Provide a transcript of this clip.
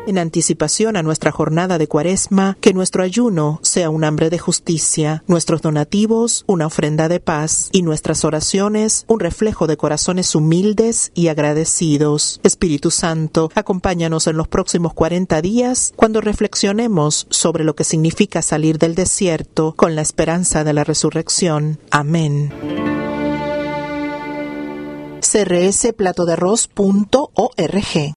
En anticipación a nuestra jornada de Cuaresma, que nuestro ayuno sea un hambre de justicia, nuestros donativos una ofrenda de paz y nuestras oraciones un reflejo de corazones humildes y agradecidos. Espíritu Santo, acompáñanos en los próximos 40 días cuando reflexionemos sobre lo que significa salir del desierto con la esperanza de la resurrección. Amén. crsplatodearroz.org